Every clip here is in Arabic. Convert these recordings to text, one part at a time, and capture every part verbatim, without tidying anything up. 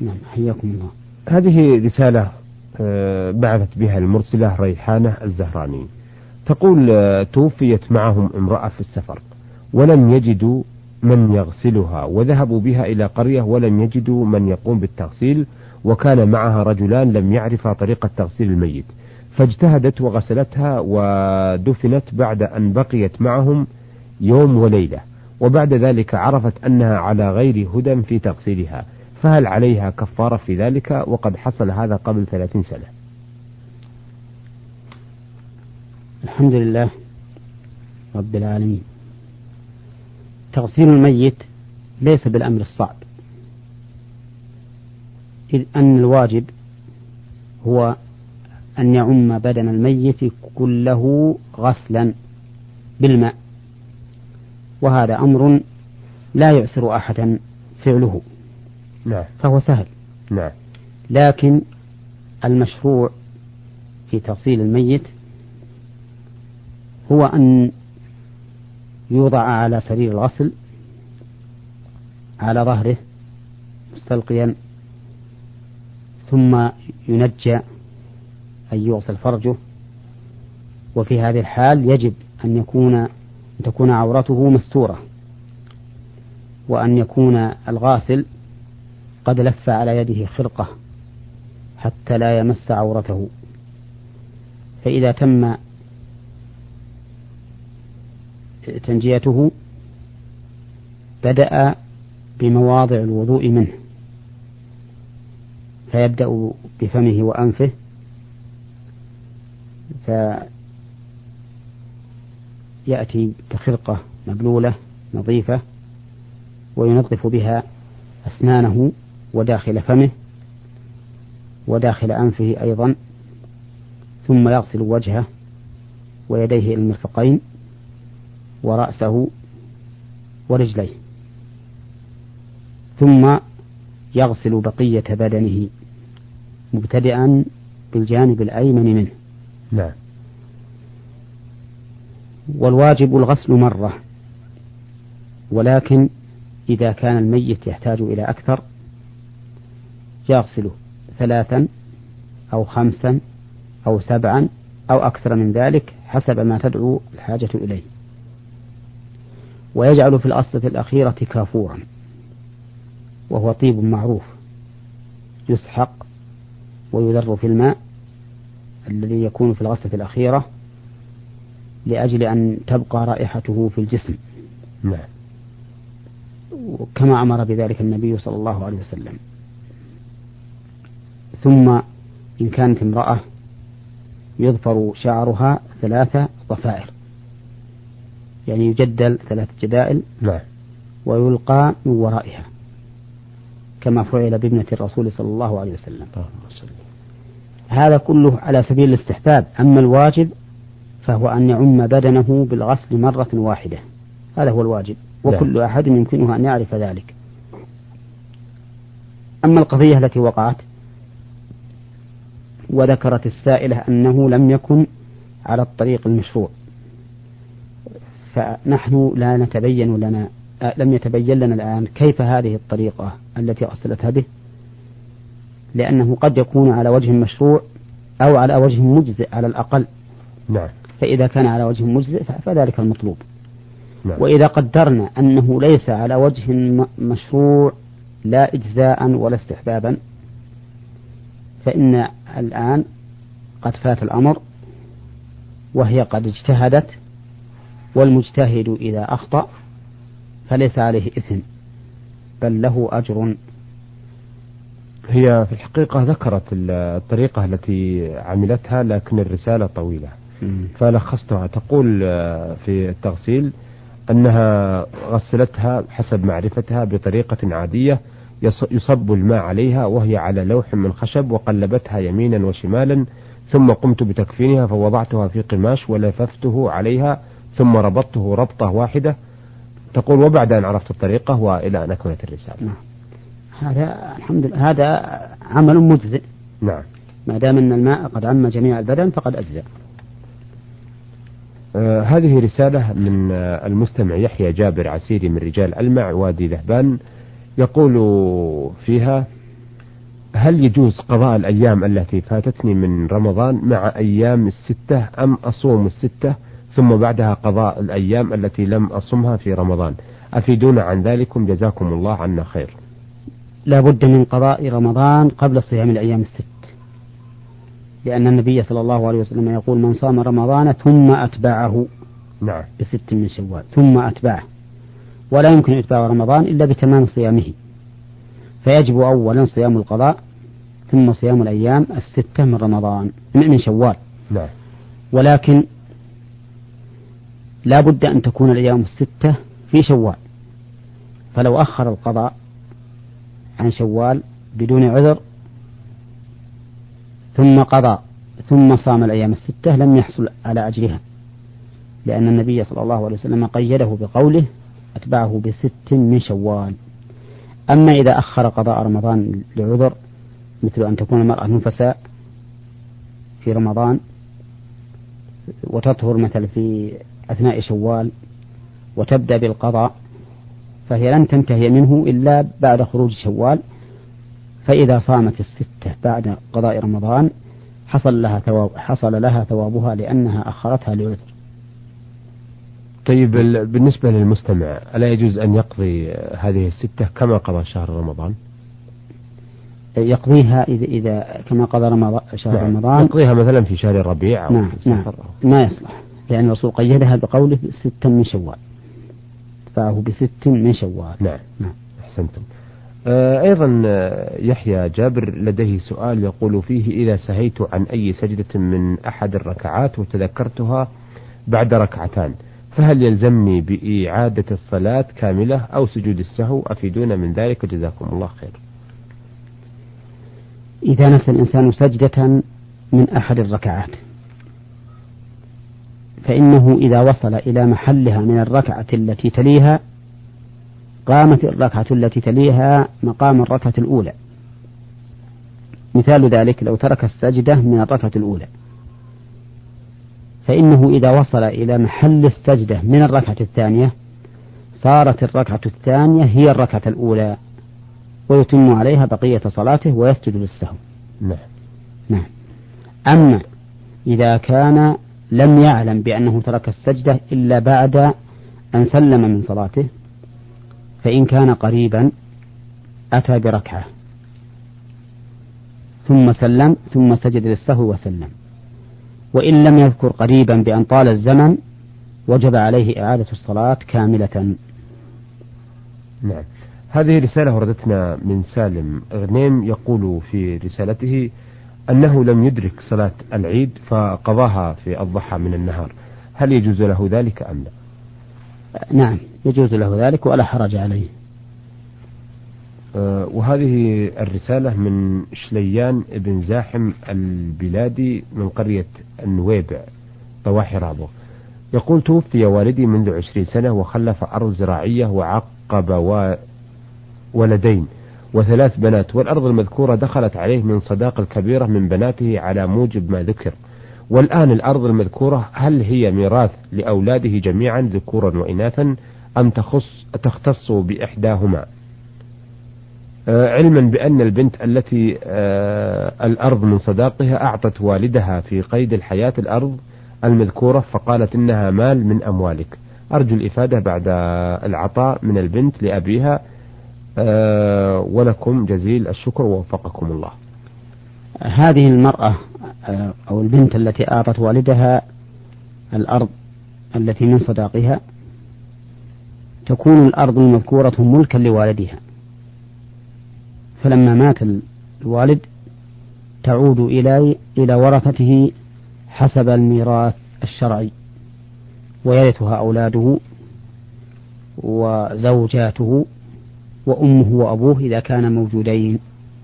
نعم حياكم الله. هذه رسالة بعثت بها المرسلة ريحانة الزهراني، تقول توفيت معهم امرأة في السفر ولم يجدوا من يغسلها، وذهبوا بها إلى قرية ولم يجدوا من يقوم بالتغسيل، وكان معها رجلان لم يعرفا طريقة تغسيل الميت، فاجتهدت وغسلتها ودفنت بعد أن بقيت معهم يوم وليلة، وبعد ذلك عرفت أنها على غير هدى في تغسيلها، فهل عليها كفارة في ذلك؟ وقد حصل هذا قبل ثلاثين سنة. الحمد لله رب العالمين. تغسيل الميت ليس بالأمر الصعب، إذ أن الواجب هو أن يعم بدن الميت كله غسلا بالماء، وهذا أمر لا يعسر أحدا فعله، نعم. فهو سهل. نعم. لكن المشروع في تغسيل الميت هو أن يوضع على سرير الغسل على ظهره مستلقيا، ثم ينجى أن يغسل فرجه، وفي هذه الحال يجب أن يكون أن تكون عورته مستورة، وأن يكون الغاسل قد لف على يده خرقة حتى لا يمس عورته. فإذا تم تنجيته بدأ بمواضع الوضوء منه، فيبدأ بفمه وأنفه، فيأتي بخرقة مبلولة نظيفة وينظف بها أسنانه وداخل فمه وداخل أنفه أيضا، ثم يغسل وجهه ويديه إلى المرفقين ورأسه ورجليه، ثم يغسل بقية بدنه مبتدئا بالجانب الأيمن منه. نعم. والواجب الغسل مرة، ولكن إذا كان الميت يحتاج إلى أكثر يغسله ثلاثا أو خمسا أو سبعا أو أكثر من ذلك حسب ما تدعو الحاجة إليه، ويجعل في الأصلة الأخيرة كافورا، وهو طيب معروف يسحق ويذر في الماء الذي يكون في الغسلة الأخيرة لأجل أن تبقى رائحته في الجسم. نعم. كما أمر بذلك النبي صلى الله عليه وسلم. ثم إن كانت امرأة يظفر شعرها ثلاثة ضفائر، يعني يجدل ثلاث جدائل. نعم. ويلقى من ورائها كما فعل بابنة الرسول صلى الله عليه وسلم. هذا كله على سبيل الاستحباب. أما الواجب فهو أن يعم بدنه بالغسل مرة واحدة، هذا هو الواجب، وكل لا. أحد يمكنه أن يعرف ذلك. أما القضية التي وقعت وذكرت السائلة أنه لم يكن على الطريق المشروع، فنحن لا نتبين لنا لم يتبين لنا الآن كيف هذه الطريقة التي أرسلتها به، لأنه قد يكون على وجه مشروع أو على وجه مجزئ على الأقل. نعم. فإذا كان على وجه مجزئ فذلك المطلوب. نعم. وإذا قدرنا أنه ليس على وجه مشروع لا إجزاء ولا استحبابا، فإن الآن قد فات الأمر وهي قد اجتهدت، والمجتهد إذا أخطأ فليس عليه إثم بل له أجر. هي في الحقيقة ذكرت الطريقة التي عملتها، لكن الرسالة طويلة فلخصتها. تقول في التغسيل أنها غسلتها حسب معرفتها بطريقة عادية، يصب الماء عليها وهي على لوح من خشب، وقلبتها يمينا وشمالا، ثم قمت بتكفينها فوضعتها في قماش ولففته عليها ثم ربطته ربطة واحدة. تقول وبعد أن عرفت الطريقة وإلى أن أكملت الرسالة. هذا الحمد لله هذا عمل مجزئ. نعم. ما دام أن الماء قد عم جميع البدن فقد أجزأ. آه هذه رسالة من آه المستمع يحيى جابر عسيري من رجال ألمع وادي ذهبان، يقول فيها: هل يجوز قضاء الأيام التي فاتتني من رمضان مع أيام الستة أم أصوم الستة ثم بعدها قضاء الأيام التي لم أصمها في رمضان؟ أفيدونا عن ذلكم جزاكم الله عنا خير. لا بد من قضاء رمضان قبل صيام الأيام الست، لأن النبي صلى الله عليه وسلم يقول: من صام رمضان ثم أتبعه نعم بست من شوال ثم أتبعه، ولا يمكن إتباع رمضان إلا بتمام صيامه، فيجب أولا صيام القضاء ثم صيام الأيام الستة من رمضان من شوال. نعم. ولكن لا بد أن تكون الأيام الستة في شوال، فلو أخر القضاء عن شوال بدون عذر ثم قضى ثم صام الأيام الستة لم يحصل على أجرها، لأن النبي صلى الله عليه وسلم قيده بقوله: أتبعه بست من شوال. أما إذا أخر قضاء رمضان لعذر، مثل أن تكون المرأة نفساء في رمضان وتطهر مثل في أثناء شوال وتبدأ بالقضاء، فهي لن تنتهي منه إلا بعد خروج شوال، فإذا صامت الستة بعد قضاء رمضان حصل لها ثواب حصل لها ثوابها لأنها أخرتها لعذر. طيب بالنسبة للمستمع، ألا يجوز أن يقضي هذه الستة كما قضى شهر رمضان؟ يقضيها إذا, إذا كما قضى رمضان شهر نعم. رمضان يقضيها مثلا في شهر الربيع أو نعم. في نعم. ما يصلح، لأن الرسول قيدها بقوله ست من شوال، فهو بست من شوال. نعم. نعم. أحسنتم. آه أيضا يحيى جابر لديه سؤال يقول فيه: إذا سهيت عن أي سجدة من أحد الركعات وتذكرتها بعد ركعتان، فهل يلزمني بإعادة الصلاة كاملة أو سجود السهو؟ أفيدونا من ذلك جزاكم الله خير. إذا نسى الإنسان سجدة من أحد الركعات فإنه إذا وصل إلى محلها من الركعة التي تليها قامت الركعة التي تليها مقام الركعة الأولى. مثال ذلك: لو ترك السجدة من الركعة الأولى فإنه إذا وصل إلى محل السجدة من الركعة الثانية صارت الركعة الثانية هي الركعة الأولى، ويتم عليها بقية صلاته ويسجد للسهو. نعم. نعم. أما إذا كان لم يعلم بأنه ترك السجدة إلا بعد أن سلم من صلاته، فإن كان قريبا أتى بركعة ثم سلم ثم سجد للسهو وسلم، وإن لم يذكر قريبا بأن طال الزمن وجب عليه إعادة الصلاة كاملة. نعم. هذه رسالة وردتنا من سالم غنيم، يقول في رسالته أنه لم يدرك صلاة العيد فقضاها في الضحى من النهار، هل يجوز له ذلك أم لا؟ نعم، يجوز له ذلك ولا حرج عليه. أه وهذه الرسالة من شليان ابن زاحم البلادي من قرية النويبع ضواحي رابغ، يقول: توفي والدي منذ عشرين سنة وخلف أرض زراعية وعقب ولدين وثلاث بنات، والأرض المذكورة دخلت عليه من صداقة الكبيرة من بناته على موجب ما ذكر، والآن الأرض المذكورة هل هي ميراث لأولاده جميعا ذكورا وإناثا أم تخص تختص بإحداهما؟ آه علما بأن البنت التي آه الأرض من صداقها أعطت والدها في قيد الحياة الأرض المذكورة فقالت إنها مال من أموالك، أرجو الإفادة بعد العطاء من البنت لأبيها، أه ولكم جزيل الشكر ووفقكم الله. هذه المرأة أو البنت التي أعطت والدها الأرض التي من صداقها تكون الأرض المذكورة ملكا لوالدها، فلما مات الوالد تعود إلى إلى ورثته حسب الميراث الشرعي، ويرثها أولاده وزوجاته وأمه وأبوه إذا كان موجودين،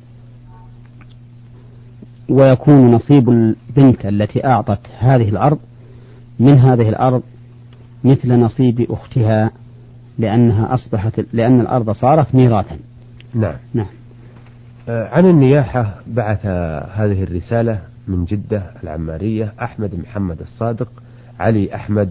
ويكون نصيب البنت التي أعطت هذه الأرض من هذه الأرض مثل نصيب أختها، لأنها أصبحت لأن الأرض صارت ميراثا. نعم. نعم. عن النياحة بعث هذه الرسالة من جدة العمارية أحمد محمد الصادق علي أحمد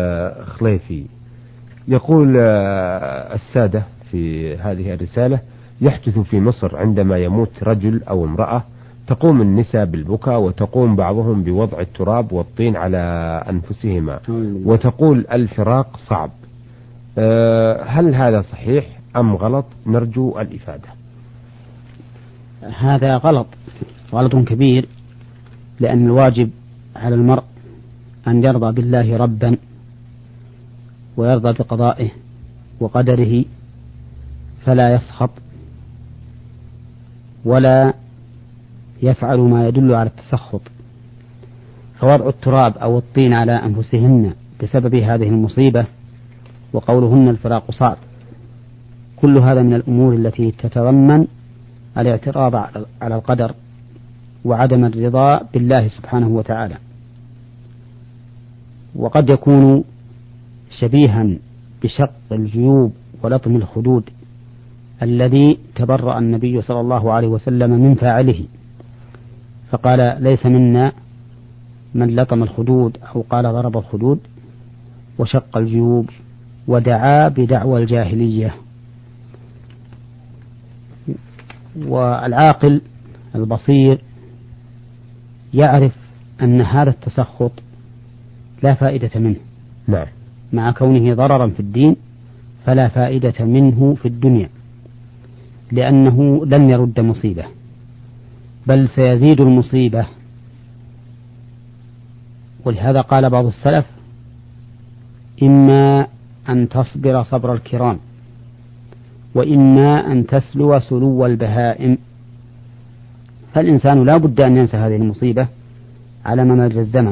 خليفي، يقول السادة في هذه الرسالة: يحدث في مصر عندما يموت رجل أو امرأة، تقوم النساء بالبكاء، وتقوم بعضهم بوضع التراب والطين على أنفسهما، وتقول الفراق صعب. هل هذا صحيح أم غلط؟ نرجو الإفادة. هذا غلط، غلط كبير، لأن الواجب على المرء أن يرضى بالله ربا ويرضى بقضائه وقدره، فلا يسخط ولا يفعل ما يدل على التسخط. فوضع التراب أو الطين على أنفسهن بسبب هذه المصيبة وقولهن الفراق صعب، كل هذا من الأمور التي تتضمن الاعتراض على القدر وعدم الرضا بالله سبحانه وتعالى. وقد يكون شبيها بشق الجيوب ولطم الخدود الذي تبرأ النبي صلى الله عليه وسلم من فاعله، فقال ليس منا من لطم الخدود، أو قال ضرب الخدود وشق الجيوب ودعا بدعوى الجاهلية. والعاقل البصير يعرف أن هذا التسخط لا فائدة منه، نعم، مع كونه ضررا في الدين فلا فائدة منه في الدنيا، لأنه لن يرد مصيبة، بل سيزيد المصيبة. ولهذا قال بعض السلف: إما أن تصبر صبر الكرام، وإما أن تسلو سلو البهائم. فالإنسان لا بد أن ينسى هذه المصيبة على ممر الزمن،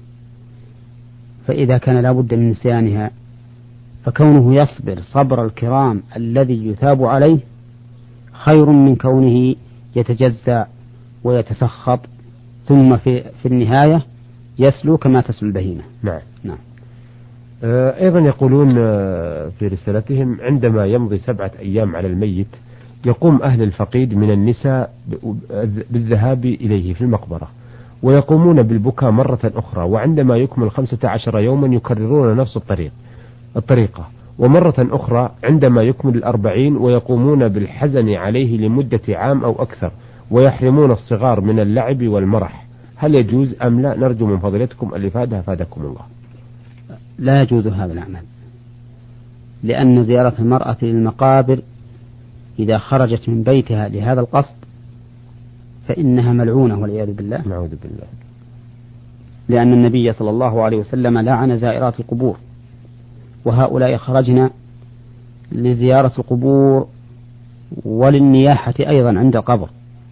فإذا كان لا بد من نسيانها فكونه يصبر صبر الكرام الذي يثاب عليه خير من كونه يتجزع ويتسخط ثم في, في النهاية يسلو كما تسلو البهيمة. نعم. نعم. أيضا يقولون في رسالتهم: عندما يمضي سبعة أيام على الميت يقوم أهل الفقيد من النساء بالذهاب إليه في المقبرة، ويقومون بالبكاء مرة أخرى، وعندما يكمل خمسة عشر يوما يكررون نفس الطريق الطريقة ومرة أخرى عندما يكمل الأربعين، ويقومون بالحزن عليه لمدة عام أو أكثر، ويحرمون الصغار من اللعب والمرح. هل يجوز أم لا؟ نرجو من فضيلتكم الإفادة، أفادكم الله. لا يجوز هذا العمل، لأن زيارة المرأة للمقابر إذا خرجت من بيتها لهذا القصد فإنها ملعونة والعياذ بالله. نعوذ بالله. لأن النبي صلى الله عليه وسلم لعن زائرات القبور، وهؤلاء خرجنا لزيارة القبور وللنياحة أيضا عند القبر،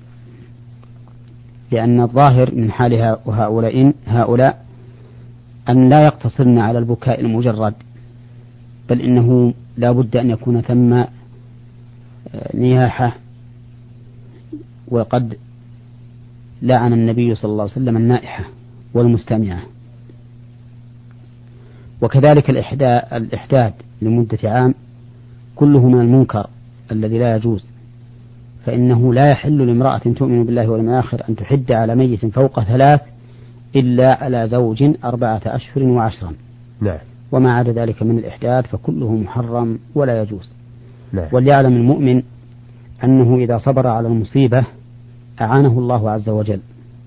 لأن الظاهر من حال هؤلاء هؤلاء أن لا يقتصرن على البكاء المجرد، بل إنه لا بد أن يكون ثم نياحة. وقد لعن النبي صلى الله عليه وسلم النائحة والمستمعة. وكذلك الإحداد لمدة عام كله من المنكر الذي لا يجوز، فإنه لا يحل لامرأة تؤمن بالله واليوم الآخر أن تحد على ميت فوق ثلاث إلا على زوج أربعة أشهر وعشرا. نعم. وما عدا ذلك من الإحداد فكله محرم ولا يجوز. نعم. وليعلم المؤمن أنه إذا صبر على المصيبة أعانه الله عز وجل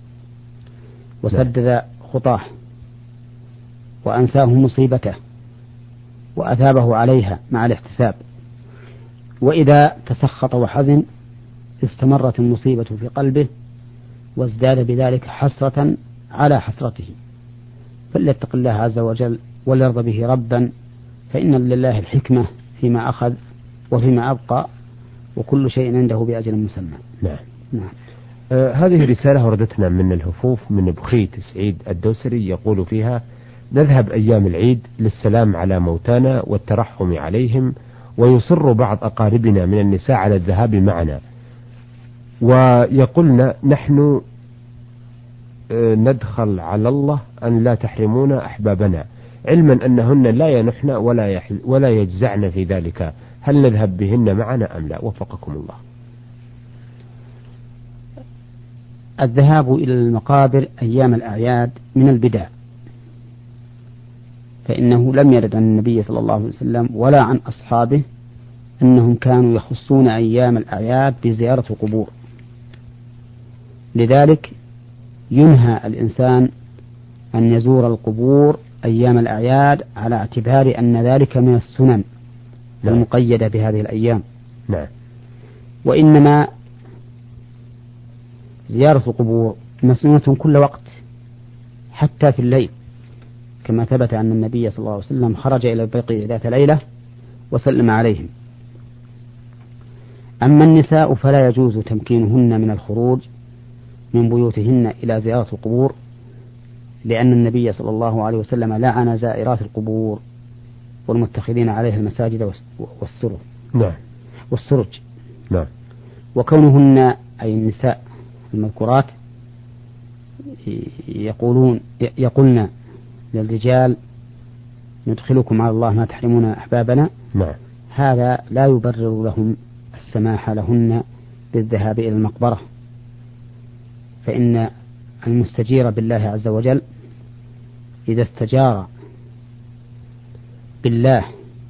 وسدد خطاه وأنساه مصيبته وأثابه عليها مع الاحتساب. وإذا تسخط وحزن استمرت المصيبة في قلبه وازداد بذلك حسرة على حسرته، فليتق الله عز وجل وليرضى به ربا، فإن لله الحكمة فيما أخذ وفيما أبقى، وكل شيء عنده بأجل مسمى. نعم. نعم. آه هذه رسالة وردتنا من الهفوف من بخيت سعيد الدوسري، يقول فيها: نذهب أيام العيد للسلام على موتانا والترحم عليهم، ويصر بعض أقاربنا من النساء على الذهاب معنا، ويقولن نحن ندخل على الله أن لا تحرمونا أحبابنا، علما أنهن لا ينحن ولا, ولا يجزعن في ذلك. هل نذهب بهن معنا أم لا؟ وفقكم الله. الذهاب إلى المقابر أيام الأعياد من البدع، فإنه لم يرد عن النبي صلى الله عليه وسلم ولا عن أصحابه أنهم كانوا يخصون أيام الأعياد بزيارة القبور، لذلك ينهى الإنسان أن يزور القبور أيام الأعياد على اعتبار أن ذلك من السنن المقيدة بهذه الأيام. نعم. وإنما زيارة القبور مسنونة كل وقت حتى في الليل، كما ثبت أن النبي صلى الله عليه وسلم خرج إلى البقيع ذات ليلة وسلم عليهم. أما النساء فلا يجوز تمكينهن من الخروج من بيوتهن إلى زيارة القبور، لأن النبي صلى الله عليه وسلم لعن زائرات القبور والمتخذين عليها المساجد والسرج. نعم. والسرج. نعم. وكونهن أي النساء المذكورات يقولون يقولن للرجال ندخلكم على الله ما تحرمون أحبابنا. نعم. هذا لا يبرر لهم السماح لهن بالذهاب إلى المقبرة، فإن المستجير بالله عز وجل إذا استجار بالله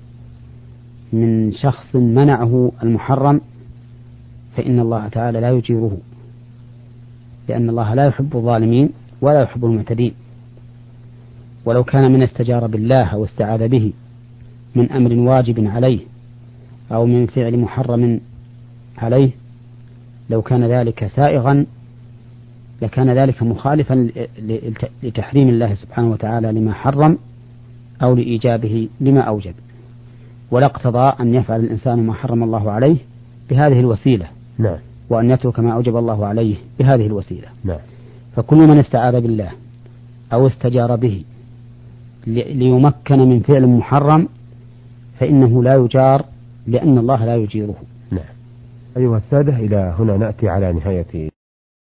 من شخص منعه المحرم فإن الله تعالى لا يجيره، لأن الله لا يحب الظالمين ولا يحب المعتدين. ولو كان من استجار بالله واستعاذ به من أمر واجب عليه أو من فعل محرم عليه، لو كان ذلك سائغا لكان ذلك مخالفا لتحريم الله سبحانه وتعالى لما حرم أو لإيجابه لما أوجب، ولا اقتضى أن يفعل الإنسان ما حرم الله عليه بهذه الوسيلة. نعم. وأن يترك ما أوجب الله عليه بهذه الوسيلة. نعم. فكل من استعاذ بالله أو استجار به ليمكن من فعل محرم فإنه لا يجار، لأن الله لا يجيره. نعم. أيها السادة، إلى هنا نأتي على نهاية